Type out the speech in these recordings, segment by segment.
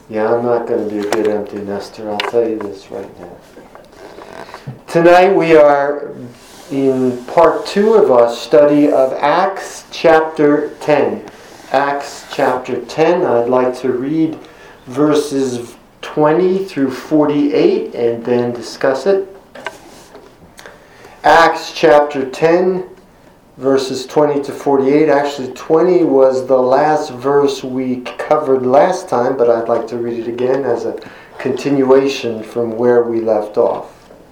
Yeah, I'm not going to be a good empty nester. I'll tell you this right now. Tonight we are in part 2 of our study of Acts chapter 10. Acts chapter 10. I'd like to read verses 20 through 48 and then discuss it. Acts chapter 10, verses 20 to 48. Actually, 20 was the last verse we covered last time, but I'd like to read it again as a continuation from where we left off.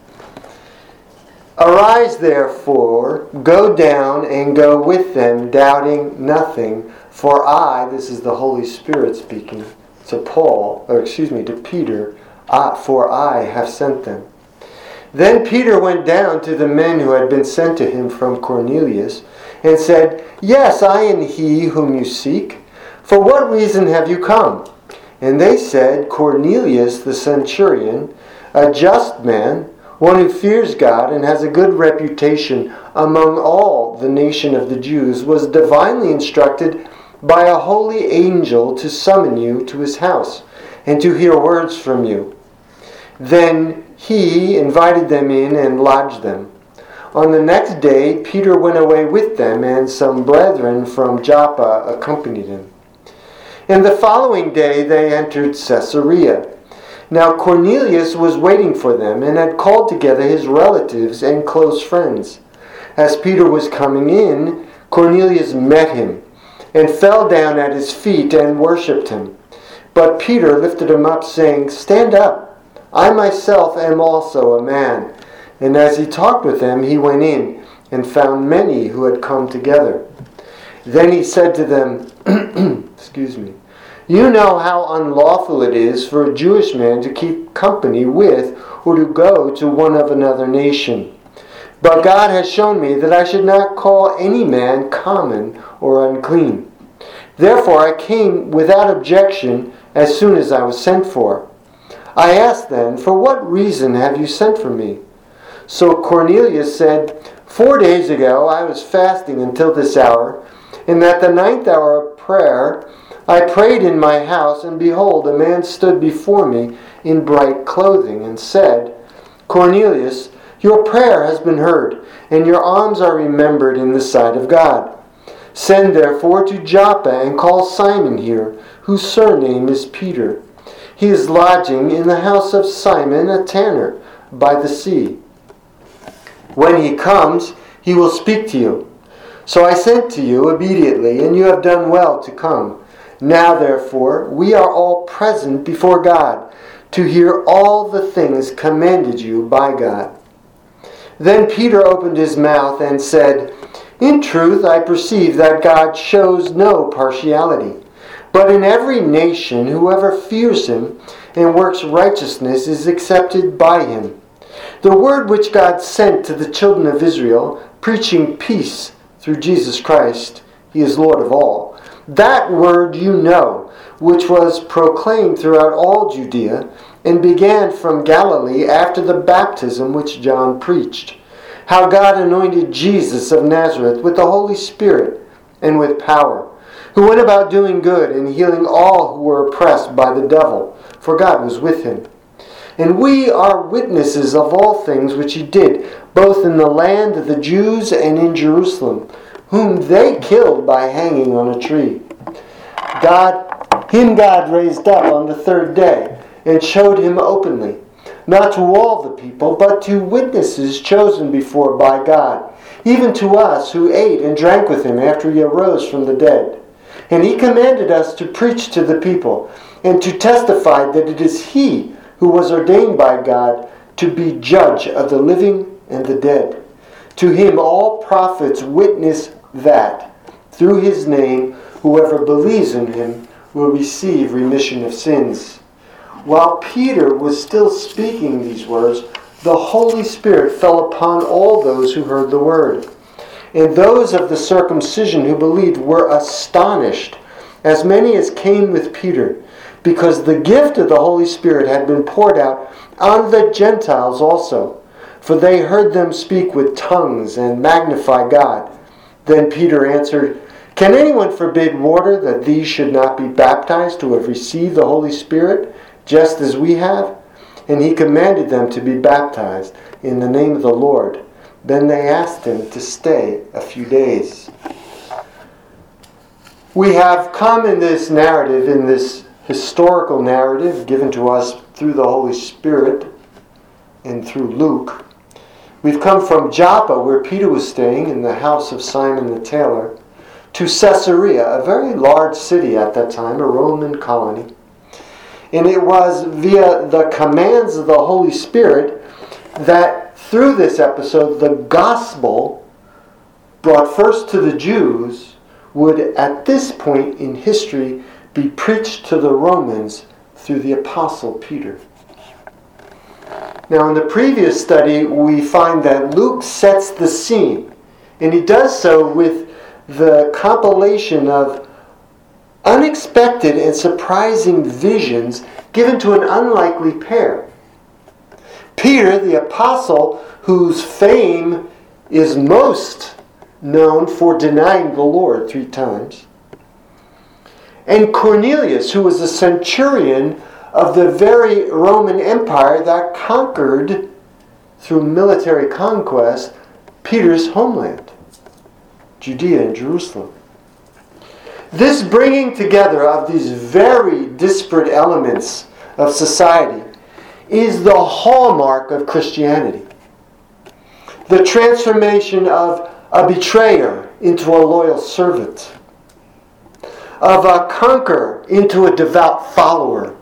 Arise, therefore, go down and go with them, doubting nothing. For I, this is the Holy Spirit speaking to Peter, for I have sent them. Then Peter went down to the men who had been sent to him from Cornelius, and said, Yes, I am he whom you seek. For what reason have you come? And they said, Cornelius the centurion, a just man, one who fears God and has a good reputation among all the nation of the Jews, was divinely instructed by a holy angel to summon you to his house and to hear words from you. Then he invited them in and lodged them. On the next day, Peter went away with them, and some brethren from Joppa accompanied him. And the following day they entered Caesarea. Now Cornelius was waiting for them, and had called together his relatives and close friends. As Peter was coming in, Cornelius met him, and fell down at his feet and worshipped him. But Peter lifted him up, saying, Stand up, I myself am also a man. And as he talked with them, he went in, and found many who had come together. Then he said to them, You know how unlawful it is for a Jewish man to keep company with or to go to one of another nation. But God has shown me that I should not call any man common or unclean. Therefore I came without objection as soon as I was sent for. I asked then, For what reason have you sent for me? So Cornelius said, 4 days ago I was fasting until this hour, and at the 9th hour of prayer I prayed in my house, and behold, a man stood before me in bright clothing, and said, Cornelius, your prayer has been heard, and your alms are remembered in the sight of God. Send therefore to Joppa, and call Simon here, whose surname is Peter. He is lodging in the house of Simon, a tanner, by the sea. When he comes, he will speak to you. So I sent to you immediately, and you have done well to come. Now, therefore, we are all present before God, to hear all the things commanded you by God. Then Peter opened his mouth and said, In truth, I perceive that God shows no partiality, but in every nation whoever fears him and works righteousness is accepted by him. The word which God sent to the children of Israel, preaching peace through Jesus Christ, he is Lord of all. That word you know, which was proclaimed throughout all Judea, and began from Galilee after the baptism which John preached, how God anointed Jesus of Nazareth with the Holy Spirit and with power, who went about doing good and healing all who were oppressed by the devil, for God was with him. And we are witnesses of all things which he did, both in the land of the Jews and in Jerusalem, whom they killed by hanging on a tree. God raised up on the 3rd day, and showed him openly, not to all the people, but to witnesses chosen before by God, even to us who ate and drank with him after he arose from the dead. And he commanded us to preach to the people, and to testify that it is he who was ordained by God to be judge of the living and the dead. To him all prophets witness that, through his name, whoever believes in him will receive remission of sins. While Peter was still speaking these words, the Holy Spirit fell upon all those who heard the word. And those of the circumcision who believed were astonished, as many as came with Peter, because the gift of the Holy Spirit had been poured out on the Gentiles also. For they heard them speak with tongues and magnify God. Then Peter answered, Can anyone forbid water that these should not be baptized who have received the Holy Spirit, just as we have? And he commanded them to be baptized in the name of the Lord. Then they asked him to stay a few days. We have come in this narrative, in this historical narrative given to us through the Holy Spirit and through Luke. We've come from Joppa, where Peter was staying in the house of Simon the tailor, to Caesarea, a very large city at that time, a Roman colony. And it was via the commands of the Holy Spirit that through this episode, the gospel brought first to the Jews would at this point in history be preached to the Romans through the Apostle Peter. Now in the previous study, we find that Luke sets the scene, and he does so with the compilation of unexpected and surprising visions given to an unlikely pair. Peter, the apostle, whose fame is most known for denying the Lord 3 times, and Cornelius, who was a centurion of the very Roman Empire that conquered, through military conquest, Peter's homeland, Judea and Jerusalem. This bringing together of these very disparate elements of society is the hallmark of Christianity. The transformation of a betrayer into a loyal servant, of a conqueror into a devout follower,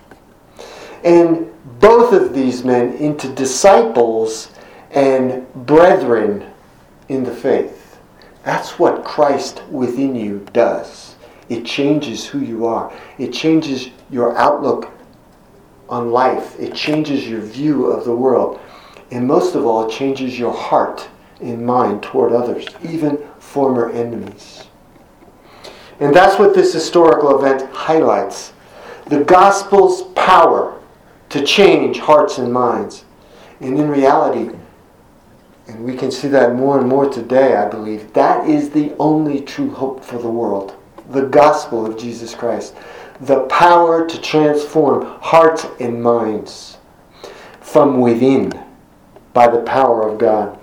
and both of these men into disciples and brethren in the faith. That's what Christ within you does. It changes who you are. It changes your outlook on life. It changes your view of the world. And most of all, it changes your heart and mind toward others, even former enemies. And that's what this historical event highlights. The gospel's power to change hearts and minds. And in reality, and we can see that more and more today, I believe, that is the only true hope for the world. The gospel of Jesus Christ. The power to transform hearts and minds from within by the power of God.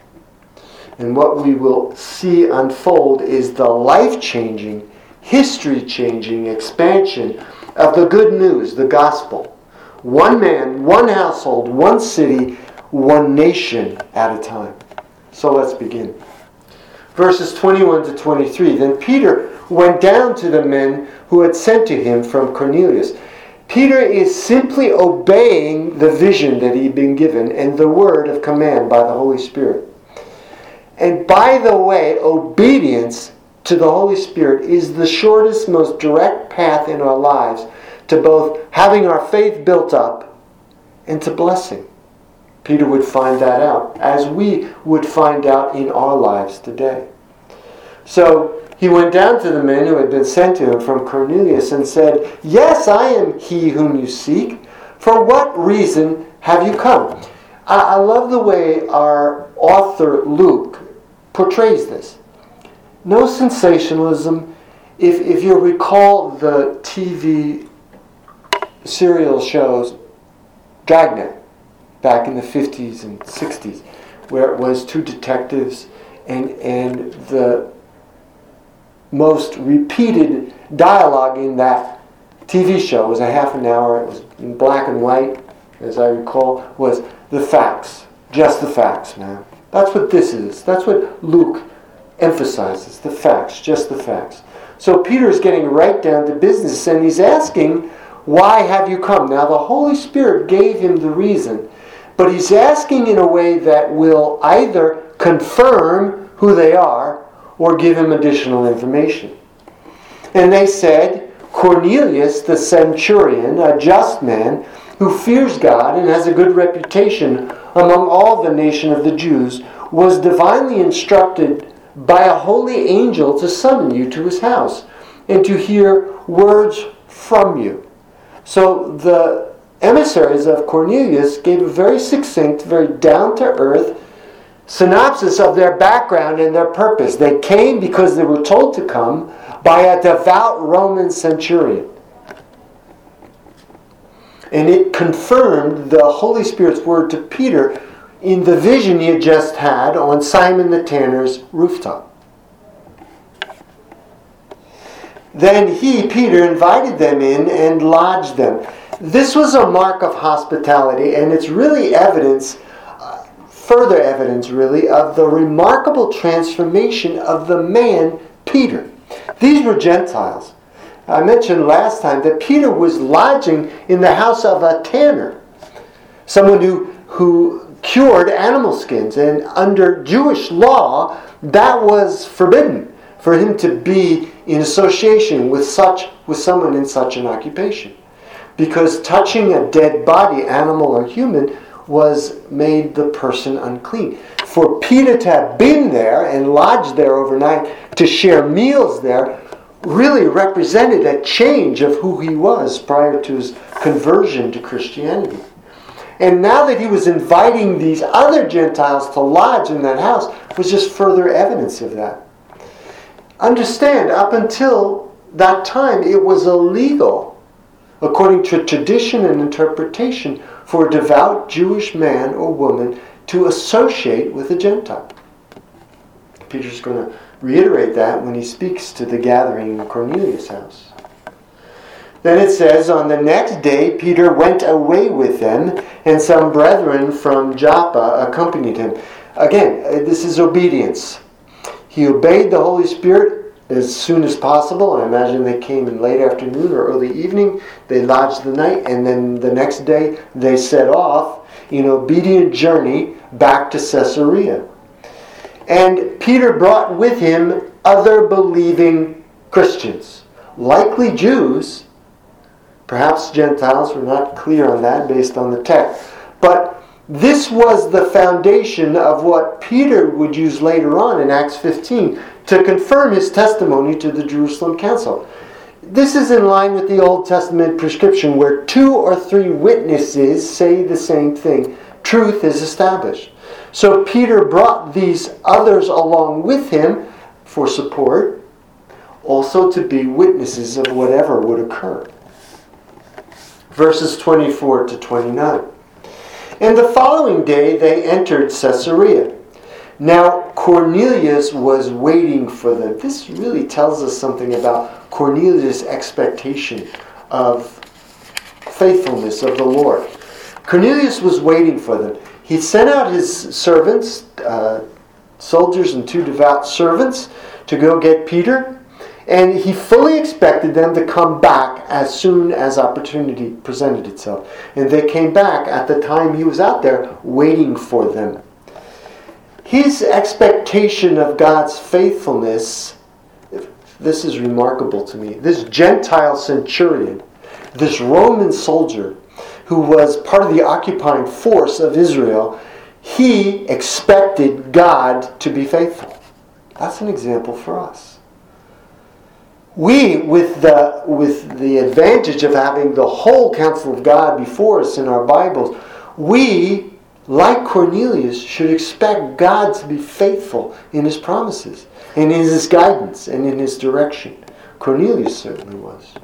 And what we will see unfold is the life-changing, history-changing expansion of the good news, the gospel. One man, one household, one city, one nation at a time. So let's begin. Verses 21 to 23. Then Peter went down to the men who had sent to him from Cornelius. Peter is simply obeying the vision that he'd been given and the word of command by the Holy Spirit. And by the way, obedience to the Holy Spirit is the shortest, most direct path in our lives to both having our faith built up and to blessing. Peter would find that out, as we would find out in our lives today. So he went down to the men who had been sent to him from Cornelius and said, "Yes, I am he whom you seek. For what reason have you come?" I love the way our author Luke portrays this. No sensationalism. If you recall the TV serial shows Dragnet back in the 50s and 60s, where it was 2 detectives and the most repeated dialogue in that TV show was a half an hour. It was in black and white, as I recall, was the facts. Just the facts, man. That's what this is. That's what Luke emphasizes. The facts, just the facts. So Peter is getting right down to business, and he's asking, "Why have you come?" Now the Holy Spirit gave him the reason, but he's asking in a way that will either confirm who they are or give him additional information. And they said, "Cornelius the centurion, a just man, who fears God and has a good reputation among all the nation of the Jews, was divinely instructed by a holy angel to summon you to his house and to hear words from you." So the emissaries of Cornelius gave a very succinct, very down-to-earth synopsis of their background and their purpose. They came because they were told to come by a devout Roman centurion. And it confirmed the Holy Spirit's word to Peter in the vision he had just had on Simon the tanner's rooftop. Then he, Peter, invited them in and lodged them. This was a mark of hospitality, and it's really evidence, further evidence really, of the remarkable transformation of the man Peter. These were Gentiles. I mentioned last time that Peter was lodging in the house of a tanner, someone who cured animal skins, and under Jewish law, that was forbidden for him to be in association with someone in such an occupation, because touching a dead body, animal or human, made the person unclean. For Peter to have been there and lodged there overnight, to share meals there, really represented a change of who he was prior to his conversion to Christianity. And now that he was inviting these other Gentiles to lodge in that house was just further evidence of that. Understand, up until that time, it was illegal, according to tradition and interpretation, for a devout Jewish man or woman to associate with a Gentile. Peter's going to reiterate that when he speaks to the gathering in Cornelius' house. Then it says, on the next day Peter went away with them, and some brethren from Joppa accompanied him. Again, this is obedience. He obeyed the Holy Spirit as soon as possible. I imagine they came in late afternoon or early evening. They lodged the night, and then the next day they set off in obedient journey back to Caesarea. And Peter brought with him other believing Christians, likely Jews, perhaps Gentiles. We're not clear on that based on the text. But this was the foundation of what Peter would use later on in Acts 15 to confirm his testimony to the Jerusalem Council. This is in line with the Old Testament prescription where 2 or 3 witnesses say the same thing. Truth is established. So Peter brought these others along with him for support, also to be witnesses of whatever would occur. Verses 24 to 29. And the following day they entered Caesarea. Now Cornelius was waiting for them. This really tells us something about Cornelius' expectation of faithfulness of the Lord. Cornelius was waiting for them. He sent out his servants, soldiers and 2 devout servants, to go get Peter. And he fully expected them to come back as soon as opportunity presented itself. And they came back at the time he was out there waiting for them. His expectation of God's faithfulness, this is remarkable to me. This Gentile centurion, this Roman soldier who was part of the occupying force of Israel, he expected God to be faithful. That's an example for us. We, with the advantage of having the whole counsel of God before us in our Bibles, we, like Cornelius, should expect God to be faithful in His promises, and in His guidance, and in His direction. Cornelius certainly was.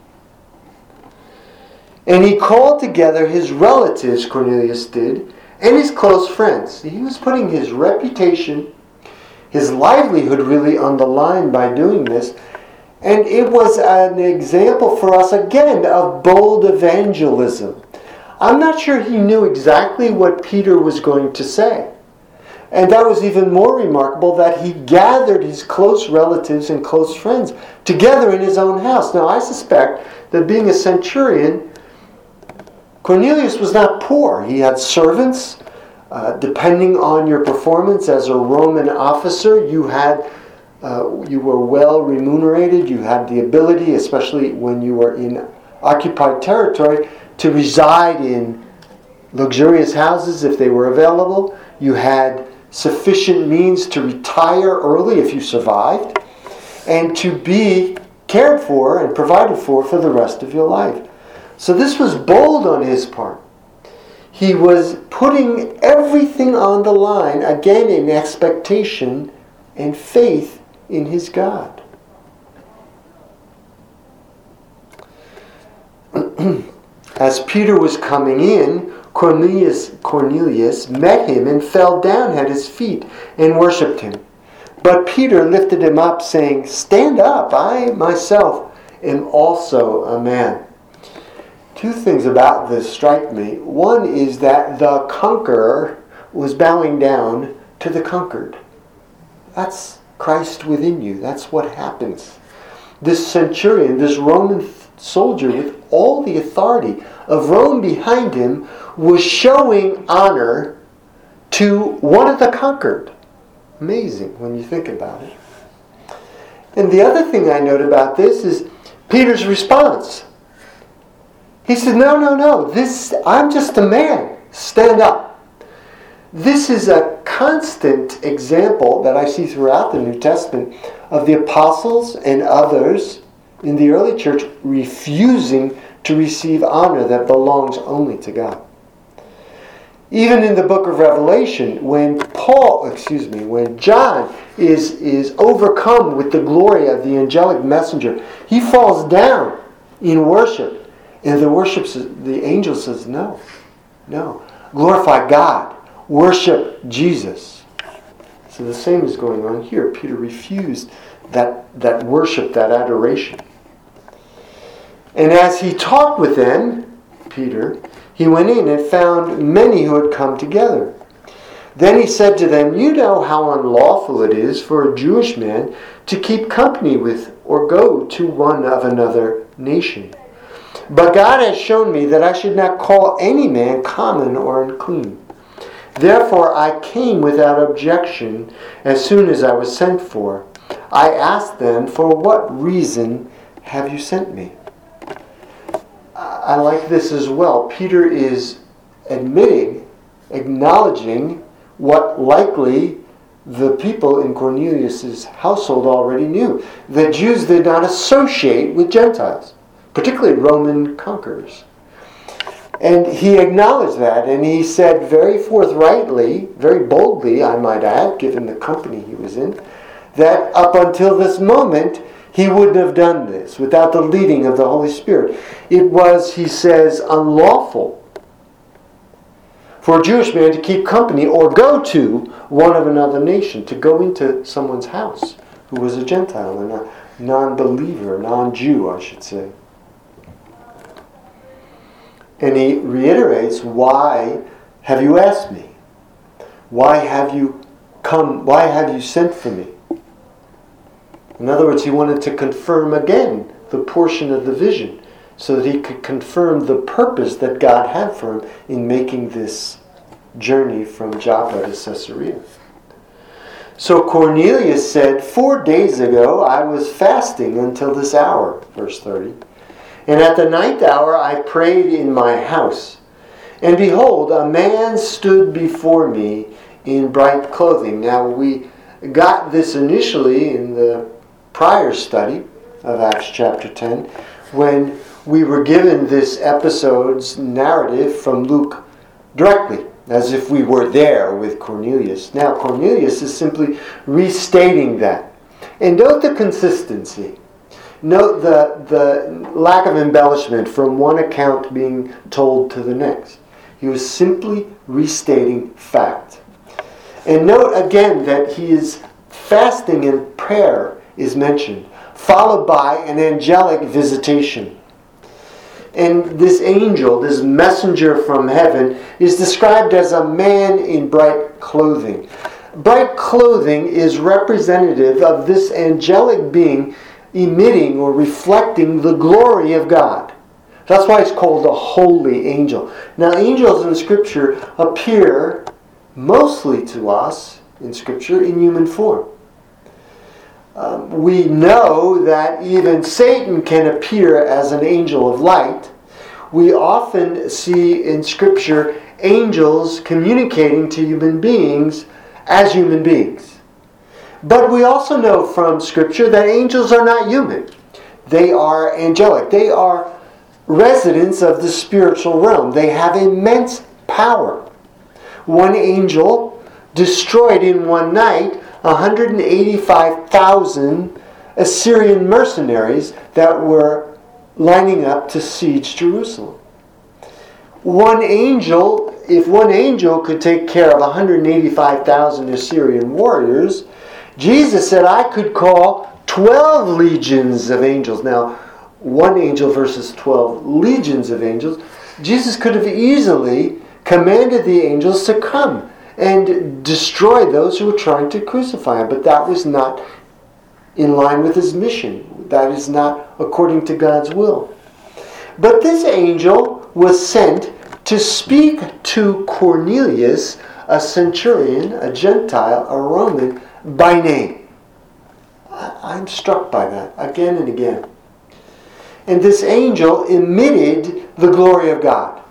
And he called together his relatives, Cornelius did, and his close friends. He was putting his reputation, his livelihood really on the line by doing this. And it was an example for us, again, of bold evangelism. I'm not sure he knew exactly what Peter was going to say. And that was even more remarkable, that he gathered his close relatives and close friends together in his own house. Now, I suspect that being a centurion, Cornelius was not poor. He had servants. Depending on your performance as a Roman officer, you were well remunerated. You had the ability, especially when you were in occupied territory, to reside in luxurious houses if they were available. You had sufficient means to retire early if you survived, and to be cared for and provided for the rest of your life. So this was bold on his part. he was putting everything on the line, again in expectation and faith in his God. As Peter was coming in, Cornelius met him and fell down at his feet and worshipped him. But Peter lifted him up, saying, "Stand up, I myself am also a man." Two things about this strike me. One is that the conqueror was bowing down to the conquered. That's Christ within you. That's what happens. This centurion, this Roman soldier with all the authority of Rome behind him, was showing honor to one of the conquered. Amazing when you think about it. And the other thing I note about this is Peter's response. He said, no, I'm just a man. Stand up. This is a constant example that I see throughout the New Testament of the apostles and others in the early church refusing to receive honor that belongs only to God. Even in the book of Revelation, when John is overcome with the glory of the angelic messenger, he falls down in worship. And the angel says, no. Glorify God. Worship Jesus. So the same is going on here. Peter refused that worship, that adoration. And as he talked with them, Peter, he went in and found many who had come together. Then he said to them, "You know how unlawful it is for a Jewish man to keep company with or go to one of another nation. But God has shown me that I should not call any man common or unclean. Therefore I came without objection as soon as I was sent for. I asked them, 'For what reason have you sent me?'" I like this as well. Peter is acknowledging what likely the people in Cornelius' household already knew. The Jews did not associate with Gentiles, particularly Roman conquerors. And he acknowledged that, and he said very forthrightly, very boldly, I might add, given the company he was in, that up until this moment, he wouldn't have done this without the leading of the Holy Spirit. It was, he says, unlawful for a Jewish man to keep company or go to one of another nation, to go into someone's house who was a Gentile and a non-believer, non-Jew, I should say. And he reiterates, "Why have you asked me? Why have you come? Why have you sent for me?" In other words, he wanted to confirm again the portion of the vision so that he could confirm the purpose that God had for him in making this journey from Joppa to Caesarea. So Cornelius said, 4 days ago I was fasting until this hour, verse 30. And at the ninth hour I prayed in my house. And behold, a man stood before me in bright clothing. Now we got this initially in the prior study of Acts chapter 10, when we were given this episode's narrative from Luke directly, as if we were there with Cornelius. Now Cornelius is simply restating that. And note the consistency. Note the lack of embellishment from one account being told to the next. He was simply restating fact. And note again that he is fasting and prayer is mentioned, followed by an angelic visitation. And this angel, this messenger from heaven, is described as a man in bright clothing. Bright clothing is representative of this angelic being emitting or reflecting the glory of God. That's why it's called a holy angel. Now, angels in Scripture appear mostly to us in Scripture in human form. We know that even Satan can appear as an angel of light. We often see in Scripture angels communicating to human beings as human beings. But we also know from Scripture that angels are not human. They are angelic. They are residents of the spiritual realm. They have immense power. One angel destroyed in one night 185,000 Assyrian mercenaries that were lining up to siege Jerusalem. If one angel could take care of 185,000 Assyrian warriors, Jesus said, I could call 12 legions of angels. Now, one angel versus 12 legions of angels. Jesus could have easily commanded the angels to come and destroy those who were trying to crucify him. But that was not in line with his mission. That is not according to God's will. But this angel was sent to speak to Cornelius, a centurion, a Gentile, a Roman, by name. I'm struck by that again and again. And this angel emitted the glory of God.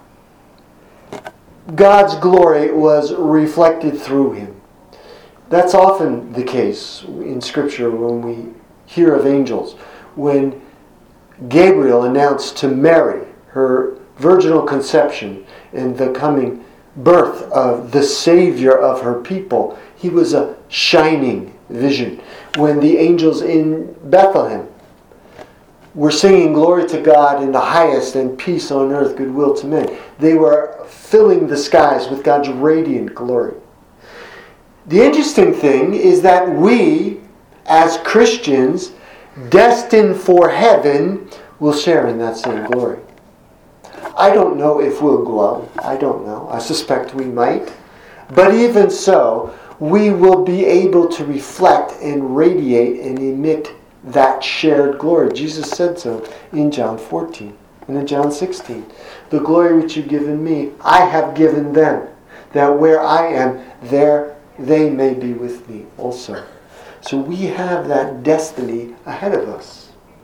God's glory was reflected through him. That's often the case in Scripture when we hear of angels. When Gabriel announced to Mary her virginal conception and the coming birth of the Savior of her people, he was a shining vision. When the angels in Bethlehem were singing glory to God in the highest and peace on earth, goodwill to men, they were filling the skies with God's radiant glory. The interesting thing is that we, as Christians, destined for heaven, will share in that same glory. I don't know if we'll glow. I don't know. I suspect we might. But even so, we will be able to reflect and radiate and emit that shared glory. Jesus said so in John 14 and in John 16. The glory which you've given me, I have given them, that where I am, there they may be with me also. So we have that destiny ahead of us.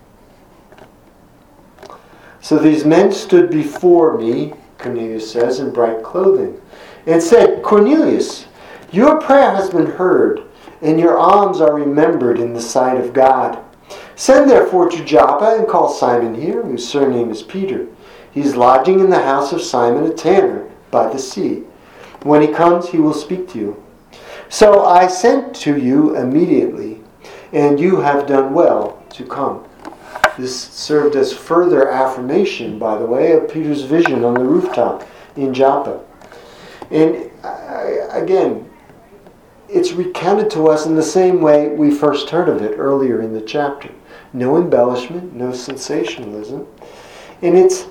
So these men stood before me, Cornelius says, in bright clothing, and said, Cornelius, your prayer has been heard, and your alms are remembered in the sight of God. Send therefore to Joppa and call Simon here, whose surname is Peter. He is lodging in the house of Simon a tanner by the sea. When he comes, he will speak to you. So I sent to you immediately, and you have done well to come. This served as further affirmation, by the way, of Peter's vision on the rooftop in Joppa. And again, it's recounted to us in the same way we first heard of it earlier in the chapter. No embellishment, no sensationalism. And it's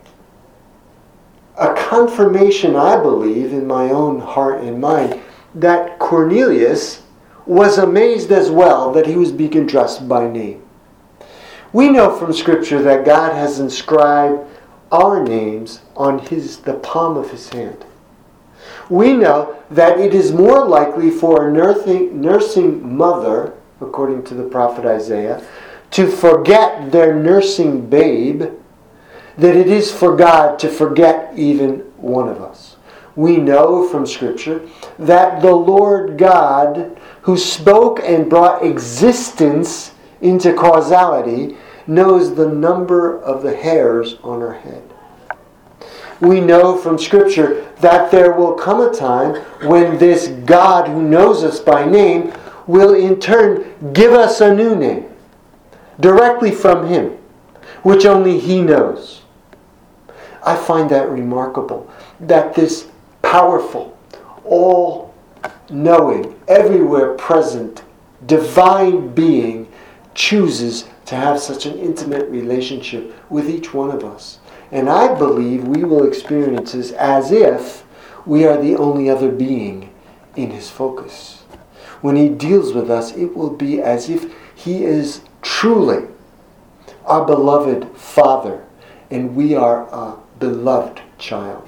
a confirmation, I believe, in my own heart and mind, that Cornelius was amazed as well that he was being addressed by name. We know from Scripture that God has inscribed our names on the palm of his hand. We know that it is more likely for a nursing mother, according to the prophet Isaiah, to forget their nursing babe than it is for God to forget even one of us. We know from Scripture that the Lord God, who spoke and brought existence into causality, knows the number of the hairs on our head. We know from Scripture that there will come a time when this God who knows us by name will in turn give us a new name, directly from him, which only he knows. I find that remarkable, that this powerful, all-knowing, everywhere present, divine being chooses to have such an intimate relationship with each one of us. And I believe we will experience this as if we are the only other being in his focus. When he deals with us, it will be as if he is truly our beloved Father, and we are a beloved child.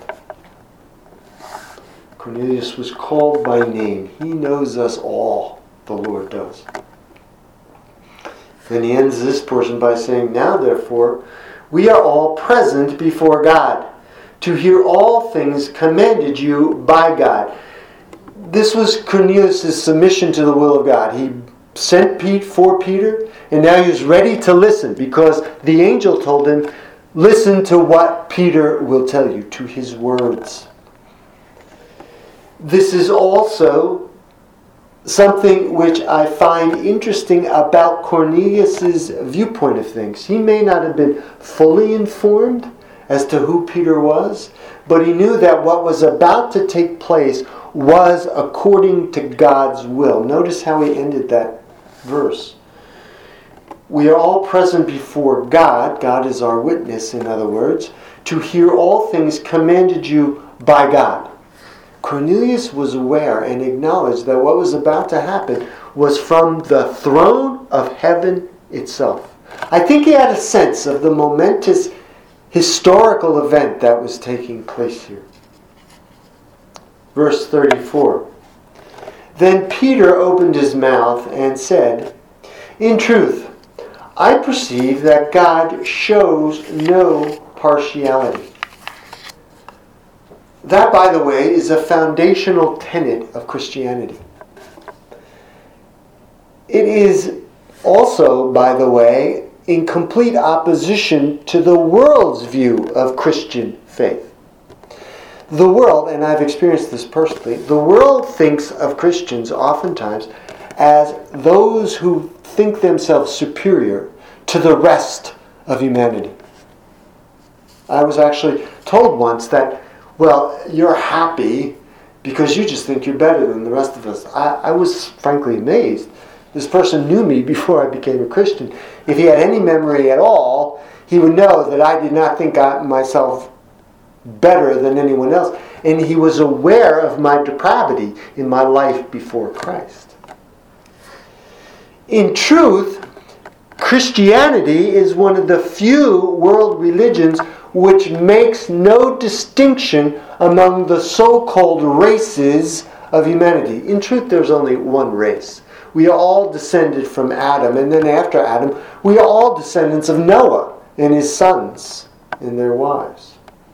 Cornelius was called by name. He knows us all, the Lord does. Then he ends this portion by saying, now therefore, we are all present before God, to hear all things commanded you by God. This was Cornelius' submission to the will of God. He sent for Peter, and now he was ready to listen, because the angel told him, listen to what Peter will tell you, to his words. This is also something which I find interesting about Cornelius' viewpoint of things. He may not have been fully informed as to who Peter was, but he knew that what was about to take place was according to God's will. Notice how he ended that verse. We are all present before God. God is our witness, in other words, to hear all things commanded you by God. Cornelius was aware and acknowledged that what was about to happen was from the throne of heaven itself. I think he had a sense of the momentous historical event that was taking place here. Verse 34. Then Peter opened his mouth and said, "In truth, I perceive that God shows no partiality." That, by the way, is a foundational tenet of Christianity. It is also, by the way, in complete opposition to the world's view of Christian faith. The world, and I've experienced this personally, the world thinks of Christians oftentimes as those who think themselves superior to the rest of humanity. I was actually told once that, well, you're happy because you just think you're better than the rest of us. I was frankly amazed. This person knew me before I became a Christian. If he had any memory at all, he would know that I did not think myself better than anyone else. And he was aware of my depravity in my life before Christ. In truth, Christianity is one of the few world religions which makes no distinction among the so-called races of humanity. In truth, there's only one race. We are all descended from Adam, and then after Adam, we are all descendants of Noah and his sons and their wives.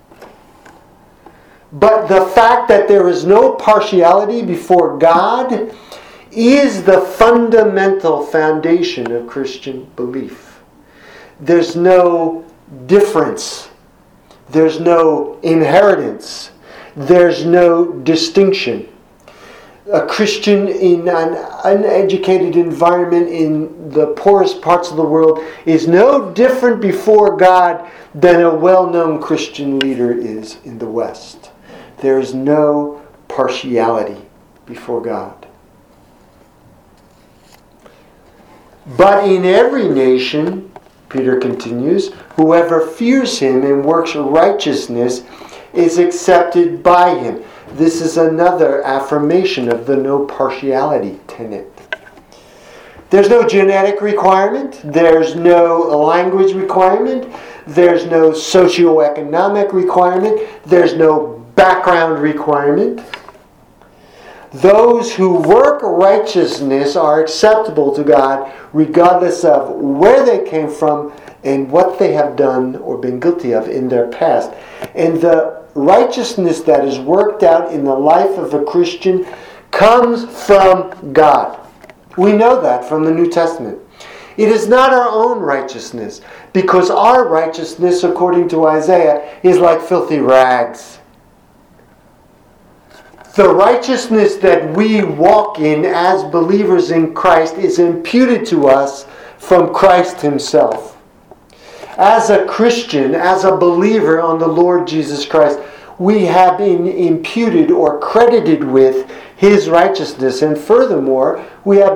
But the fact that there is no partiality before God is the fundamental foundation of Christian belief. There's no difference. There's no inheritance. There's no distinction. A Christian in an uneducated environment in the poorest parts of the world is no different before God than a well-known Christian leader is in the West. There is no partiality before God. But in every nation, Peter continues, whoever fears him and works righteousness is accepted by him. This is another affirmation of the no partiality tenet. There's no genetic requirement. There's no language requirement. There's no socioeconomic requirement. There's no background requirement. Those who work righteousness are acceptable to God regardless of where they came from and what they have done or been guilty of in their past. And the righteousness that is worked out in the life of a Christian comes from God. We know that from the New Testament. It is not our own righteousness, because our righteousness, according to Isaiah, is like filthy rags. The righteousness that we walk in as believers in Christ is imputed to us from Christ Himself. As a Christian, as a believer on the Lord Jesus Christ, we have been imputed or credited with His righteousness. And furthermore, we have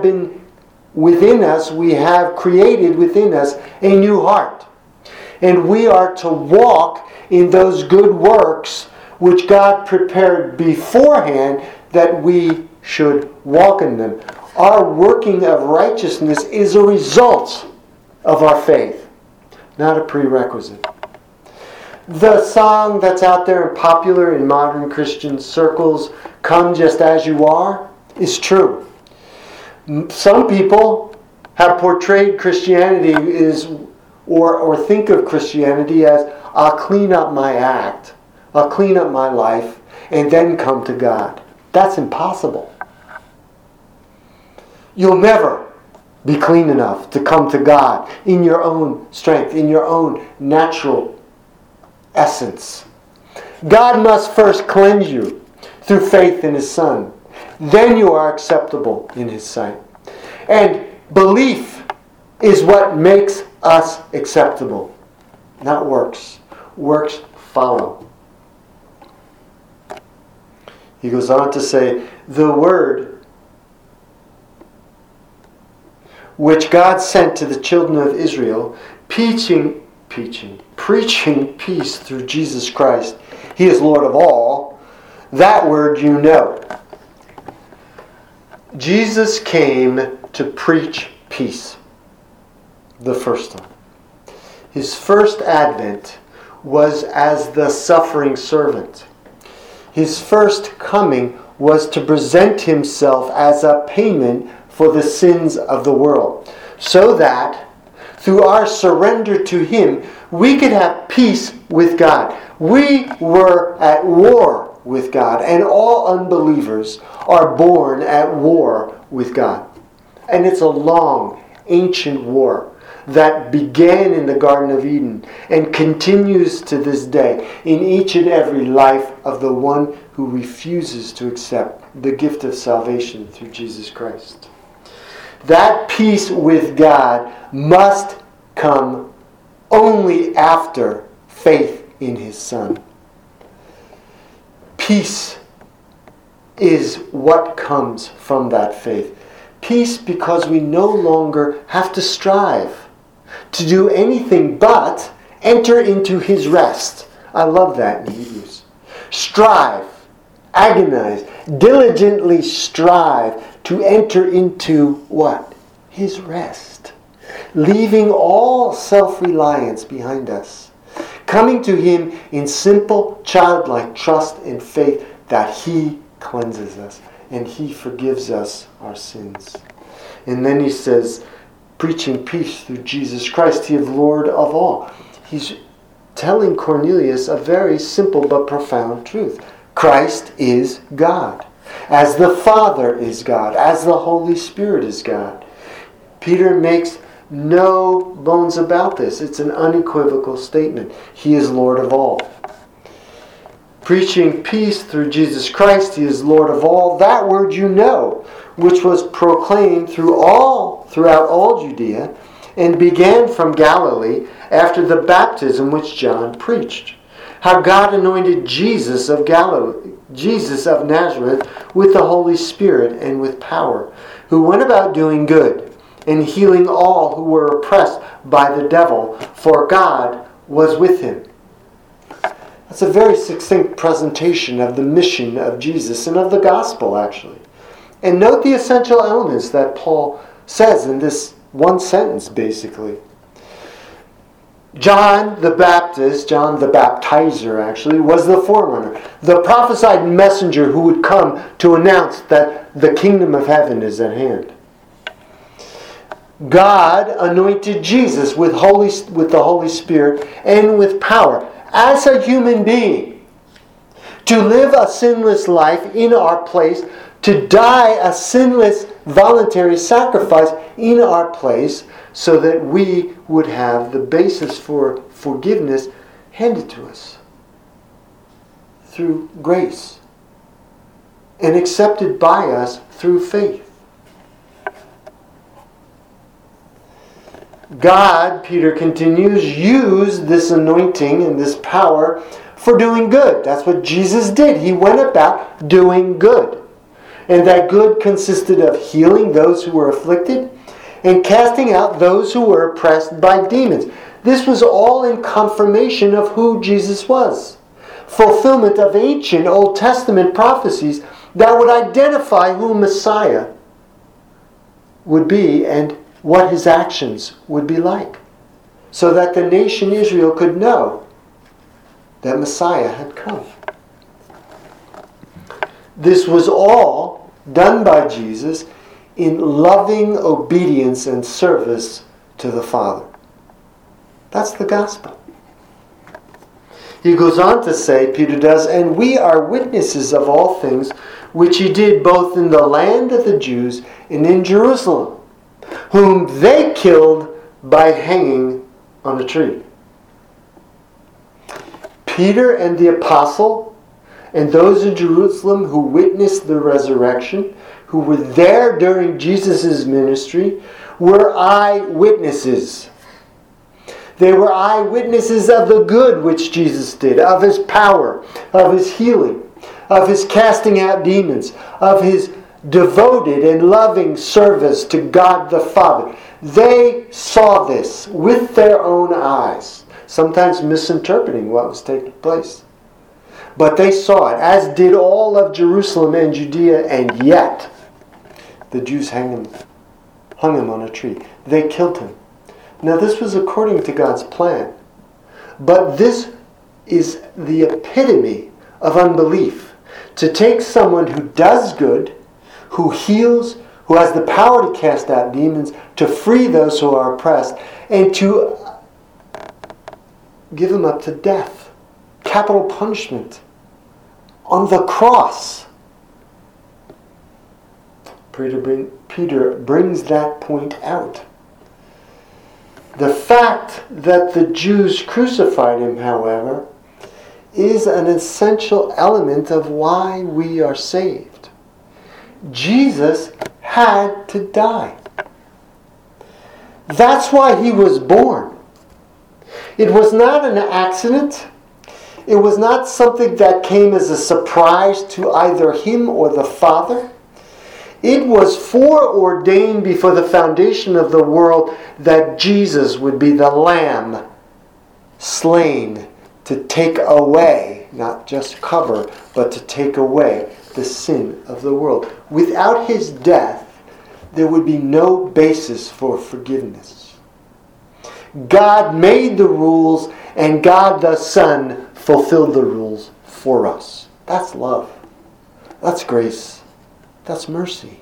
created within us a new heart. And we are to walk in those good works which God prepared beforehand that we should walk in them. Our working of righteousness is a result of our faith, not a prerequisite. The song that's out there and popular in modern Christian circles, "Come Just As You Are," is true. Some people have portrayed Christianity or think of Christianity as, I'll clean up my act, I'll clean up my life, and then come to God. That's impossible. You'll never be clean enough to come to God in your own strength, in your own natural essence. God must first cleanse you. through faith in His Son. Then you are acceptable in His sight. And belief is what makes us acceptable, not works. Works follow. He goes on to say, the word which God sent to the children of Israel, preaching peace through Jesus Christ. He is Lord of all. That word you know. Jesus came to preach peace the first time. His first advent was as the suffering servant. His first coming was to present Himself as a payment for the sins of the world, so that through our surrender to Him, we could have peace with God. We were at war with God, and all unbelievers are born at war with God. And it's a long, ancient war that began in the Garden of Eden and continues to this day in each and every life of the one who refuses to accept the gift of salvation through Jesus Christ. That peace with God must come only after faith in His Son. Peace is what comes from that faith. Peace because we no longer have to strive to do anything but enter into His rest. I love that in Hebrews. Strive, agonize, diligently strive to enter into what? His rest. Leaving all self-reliance behind us. Coming to Him in simple, childlike trust and faith that He cleanses us and He forgives us our sins. And then he says, preaching peace through Jesus Christ, He is Lord of all. He's telling Cornelius a very simple but profound truth. Christ is God. As the Father is God. As the Holy Spirit is God. Peter makes no bones about this. It's an unequivocal statement. He is Lord of all. Preaching peace through Jesus Christ, He is Lord of all. That word you know, which was proclaimed throughout all Judea and began from Galilee after the baptism which John preached. How God anointed Jesus of Nazareth with the Holy Spirit and with power, who went about doing good and healing all who were oppressed by the devil, for God was with Him. That's a very succinct presentation of the mission of Jesus and of the gospel, actually. And note the essential elements that Paul says in this one sentence, basically. John the Baptist, John the Baptizer actually, was the forerunner, the prophesied messenger who would come to announce that the kingdom of heaven is at hand. God anointed Jesus with the Holy Spirit and with power as a human being to live a sinless life in our place, to die a sinless voluntary sacrifice in our place, so that we would have the basis for forgiveness handed to us through grace and accepted by us through faith. God, Peter continues, used this anointing and this power for doing good. That's what Jesus did. He went about doing good. And that good consisted of healing those who were afflicted and casting out those who were oppressed by demons. This was all in confirmation of who Jesus was. Fulfillment of ancient Old Testament prophecies that would identify who Messiah would be and what His actions would be like, so that the nation Israel could know that Messiah had come. This was all done by Jesus in loving obedience and service to the Father. That's the gospel. He goes on to say, Peter does, and we are witnesses of all things which He did both in the land of the Jews and in Jerusalem, whom they killed by hanging on a tree. Peter and the apostle and those in Jerusalem who witnessed the resurrection, who were there during Jesus' ministry, were eyewitnesses. They were eyewitnesses of the good which Jesus did, of His power, of His healing, of His casting out demons, of His devoted and loving service to God the Father. They saw this with their own eyes, sometimes misinterpreting what was taking place. But they saw it, as did all of Jerusalem and Judea, and yet the Jews hung him on a tree. They killed him. Now this was according to God's plan. But this is the epitome of unbelief. To take someone who does good, who heals, who has the power to cast out demons, to free those who are oppressed, and to give him up to death. Capital punishment. On the cross. Peter brings that point out. The fact that the Jews crucified him, however, is an essential element of why we are saved. Jesus had to die. That's why he was born. It was not an accident. It was not something that came as a surprise to either him or the Father. It was foreordained before the foundation of the world that Jesus would be the Lamb slain to take away, not just cover, but to take away the sin of the world. Without his death, there would be no basis for forgiveness. God made the rules, and God the Son fulfilled the rules for us. That's love. That's grace. That's mercy.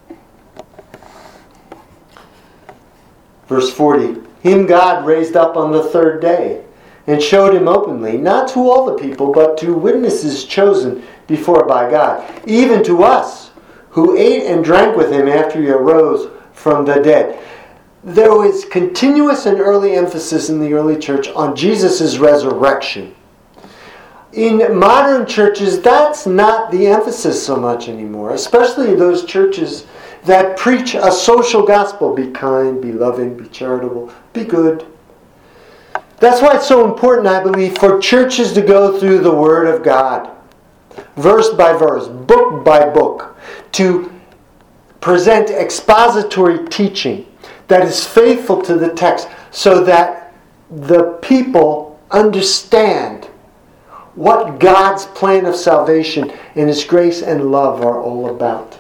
Verse 40, him God raised up on the third day and showed him openly, not to all the people, but to witnesses chosen before by God, even to us who ate and drank with him after he arose from the dead. There was continuous and early emphasis in the early church on Jesus' resurrection. In modern churches, that's not the emphasis so much anymore, especially in those churches that preach a social gospel. Be kind, be loving, be charitable, be good. That's why it's so important, I believe, for churches to go through the Word of God, verse by verse, book by book, to present expository teaching that is faithful to the text so that the people understand what God's plan of salvation and His grace and love are all about.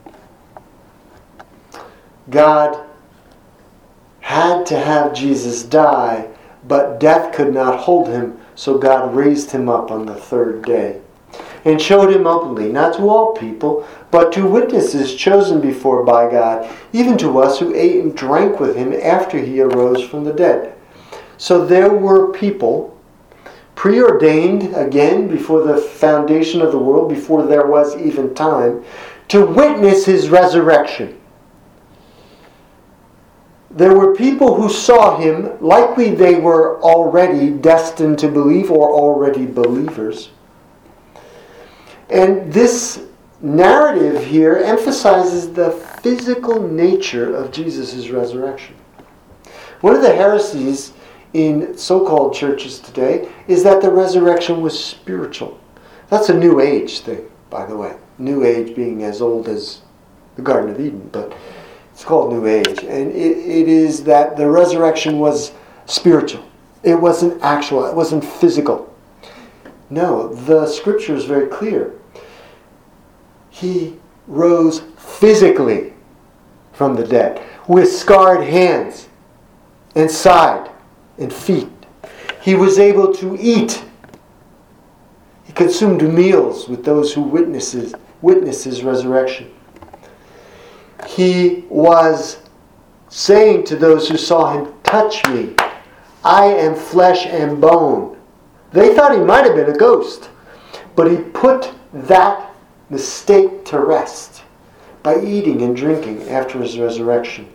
God had to have Jesus die, but death could not hold him, so God raised him up on the third day and showed him openly, not to all people, but to witnesses chosen before by God, even to us who ate and drank with him after he arose from the dead. So there were people preordained, again, before the foundation of the world, before there was even time, to witness his resurrection. There were people who saw him, likely they were already destined to believe or already believers. And this narrative here emphasizes the physical nature of Jesus' resurrection. One of the heresies in so-called churches today is that the resurrection was spiritual. That's a New Age thing, by the way. New Age being as old as the Garden of Eden, but it's called New Age. And it is that the resurrection was spiritual. It wasn't actual. It wasn't physical. No, the Scripture is very clear. He rose physically from the dead with scarred hands and side and feet. He was able to eat. He consumed meals with those who witnessed his resurrection. He was saying to those who saw him, "Touch me. I am flesh and bone." They thought he might have been a ghost, but he put that mistake to rest by eating and drinking after his resurrection.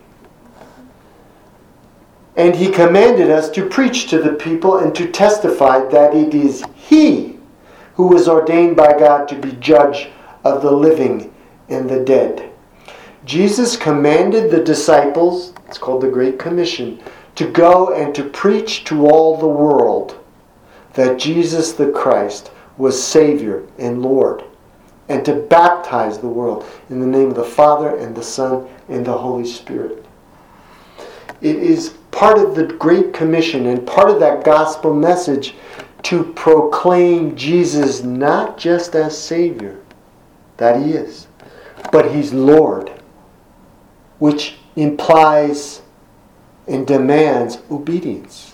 And he commanded us to preach to the people and to testify that it is he who was ordained by God to be judge of the living and the dead. Jesus commanded the disciples, it's called the Great Commission, to go and to preach to all the world that Jesus the Christ was Savior and Lord, and to baptize the world in the name of the Father and the Son and the Holy Spirit. It is part of the Great Commission and part of that gospel message to proclaim Jesus not just as Savior, that He is, but He's Lord, which implies and demands obedience.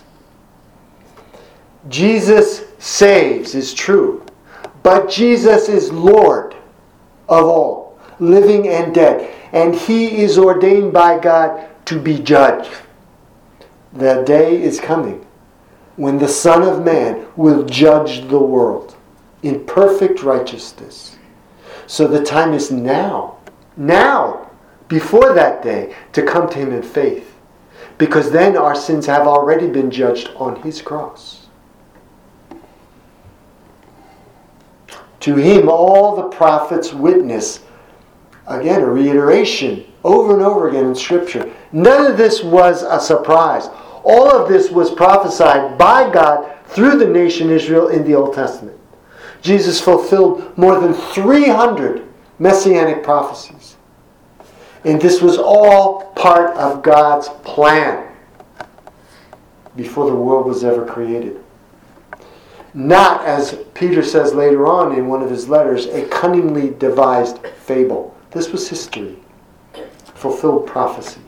Jesus saves is true, but Jesus is Lord of all, living and dead, and He is ordained by God to be judge. The day is coming when the Son of Man will judge the world in perfect righteousness. So the time is now, before that day, to come to Him in faith, because then our sins have already been judged on His cross. To Him all the prophets witness. Again, a reiteration over and over again in Scripture. None of this was a surprise. All of this was prophesied by God through the nation Israel in the Old Testament. Jesus fulfilled more than 300 messianic prophecies. And this was all part of God's plan before the world was ever created. Not, as Peter says later on in one of his letters, a cunningly devised fable. This was history, fulfilled prophecy.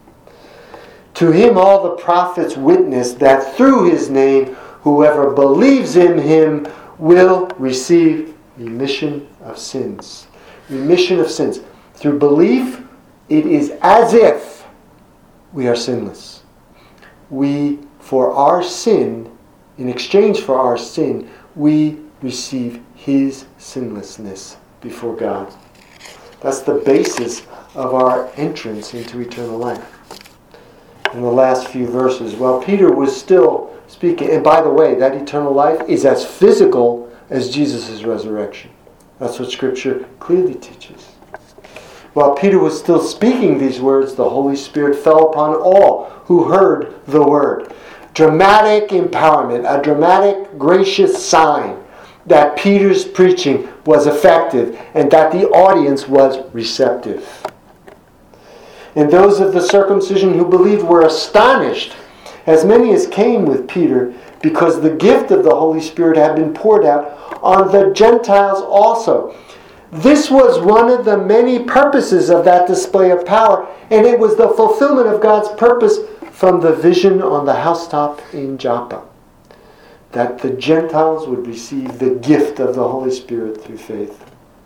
To Him all the prophets witness that through His name whoever believes in Him will receive remission of sins. Remission of sins. Through belief, it is as if we are sinless. We, for our sin, in exchange for our sin, we receive His sinlessness before God. That's the basis of our entrance into eternal life. In the last few verses, while Peter was still speaking, and by the way, that eternal life is as physical as Jesus' resurrection. That's what Scripture clearly teaches. While Peter was still speaking these words, the Holy Spirit fell upon all who heard the word. Dramatic empowerment, a dramatic, gracious sign that Peter's preaching was effective and that the audience was receptive. And those of the circumcision who believed were astonished, as many as came with Peter, because the gift of the Holy Spirit had been poured out on the Gentiles also. This was one of the many purposes of that display of power, and it was the fulfillment of God's purpose from the vision on the housetop in Joppa, that the Gentiles would receive the gift of the Holy Spirit through faith.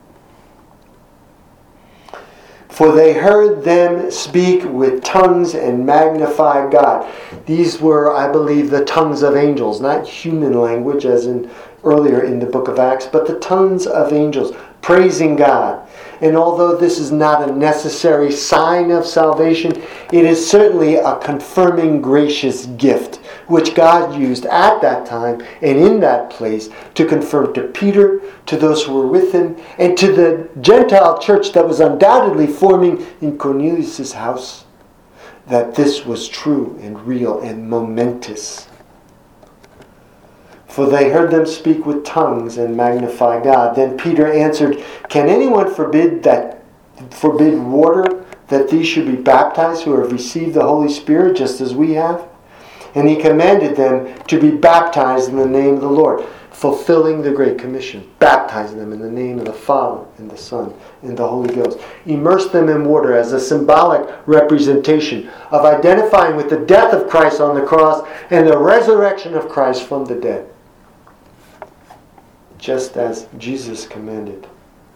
For they heard them speak with tongues and magnify God. These were, I believe, the tongues of angels, not human language as in earlier in the book of Acts, but the tongues of angels, praising God. And although this is not a necessary sign of salvation, it is certainly a confirming gracious gift, which God used at that time and in that place to confirm to Peter, to those who were with him, and to the Gentile church that was undoubtedly forming in Cornelius' house, that this was true and real and momentous. For they heard them speak with tongues and magnify God. Then Peter answered, "Can anyone forbid water that these should be baptized who have received the Holy Spirit just as we have?" And he commanded them to be baptized in the name of the Lord, fulfilling the Great Commission, baptizing them in the name of the Father and the Son and the Holy Ghost. Immerse them in water as a symbolic representation of identifying with the death of Christ on the cross and the resurrection of Christ from the dead, just as Jesus commanded.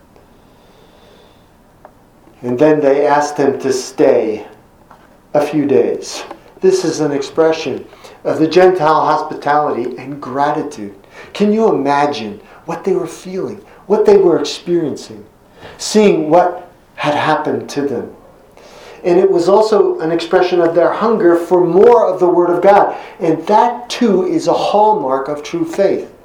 And then they asked him to stay a few days. This is an expression of the Gentile hospitality and gratitude. Can you imagine what they were feeling, what they were experiencing, seeing what had happened to them? And it was also an expression of their hunger for more of the Word of God. And that too is a hallmark of true faith.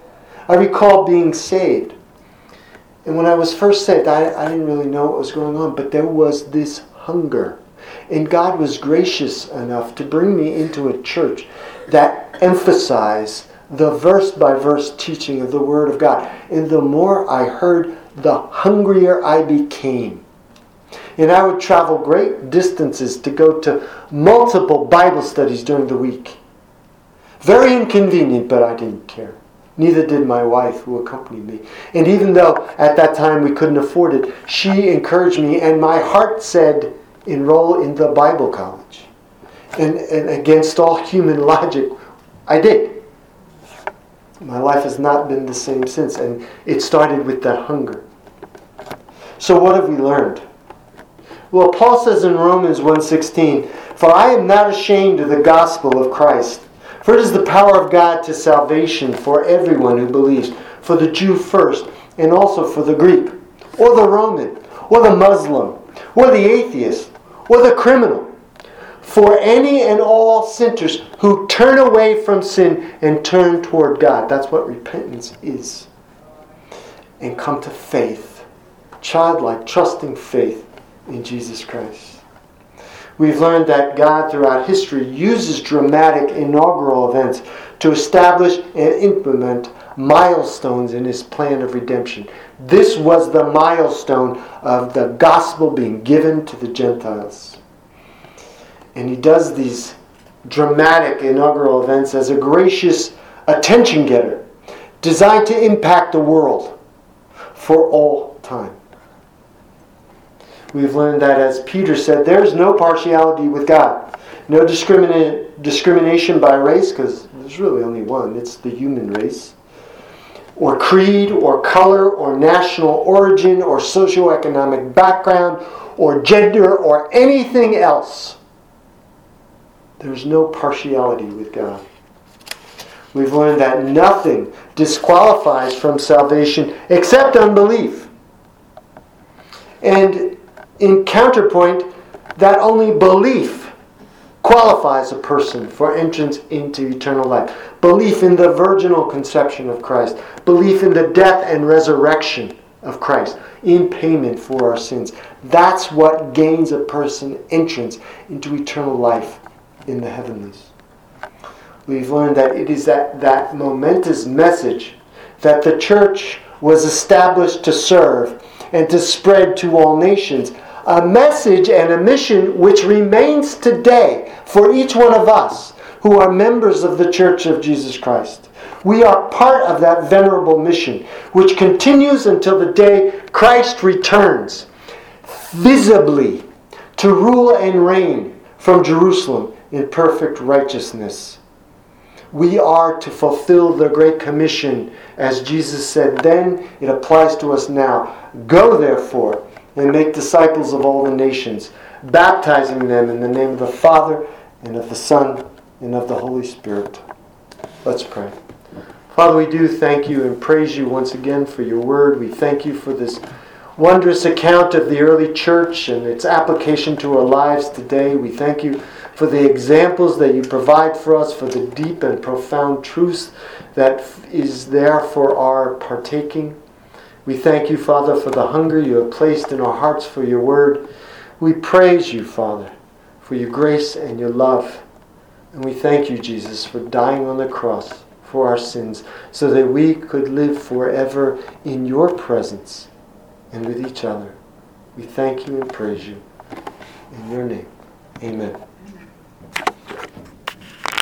I recall being saved. And when I was first saved, I didn't really know what was going on, but there was this hunger. And God was gracious enough to bring me into a church that emphasized the verse-by-verse teaching of the Word of God. And the more I heard, the hungrier I became. And I would travel great distances to go to multiple Bible studies during the week. Very inconvenient, but I didn't care. Neither did my wife, who accompanied me. And even though at that time we couldn't afford it, she encouraged me, and my heart said, enroll in the Bible college. And against all human logic, I did. My life has not been the same since, and it started with that hunger. So what have we learned? Well, Paul says in Romans 1:16, "For I am not ashamed of the gospel of Christ, for it is the power of God to salvation for everyone who believes, for the Jew first, and also for the Greek, or the Roman, or the Muslim, or the atheist, or the criminal, for any and all sinners who turn away from sin and turn toward God." That's what repentance is. And come to faith, childlike, trusting faith in Jesus Christ. We've learned that God throughout history uses dramatic inaugural events to establish and implement milestones in His plan of redemption. This was the milestone of the gospel being given to the Gentiles. And He does these dramatic inaugural events as a gracious attention getter, designed to impact the world for all time. We've learned that, as Peter said, there is no partiality with God. No discrimination by race, because there's really only one. It's the human race. Or creed, or color, or national origin, or socioeconomic background, or gender, or anything else. There's no partiality with God. We've learned that nothing disqualifies from salvation except unbelief. And in counterpoint, that only belief qualifies a person for entrance into eternal life. Belief in the virginal conception of Christ. Belief in the death and resurrection of Christ in payment for our sins. That's what gains a person entrance into eternal life in the heavenlies. We've learned that it is that momentous message that the church was established to serve and to spread to all nations. A message and a mission which remains today for each one of us who are members of the Church of Jesus Christ. We are part of that venerable mission which continues until the day Christ returns visibly to rule and reign from Jerusalem in perfect righteousness. We are to fulfill the Great Commission, as Jesus said then. It applies to us now. Go therefore and make disciples of all the nations, baptizing them in the name of the Father, and of the Son, and of the Holy Spirit. Let's pray. Father, we do thank you and praise you once again for your word. We thank you for this wondrous account of the early church and its application to our lives today. We thank you for the examples that you provide for us, for the deep and profound truths that is there for our partaking. We thank you, Father, for the hunger you have placed in our hearts for your word. We praise you, Father, for your grace and your love. And we thank you, Jesus, for dying on the cross for our sins so that we could live forever in your presence and with each other. We thank you and praise you. In your name, amen.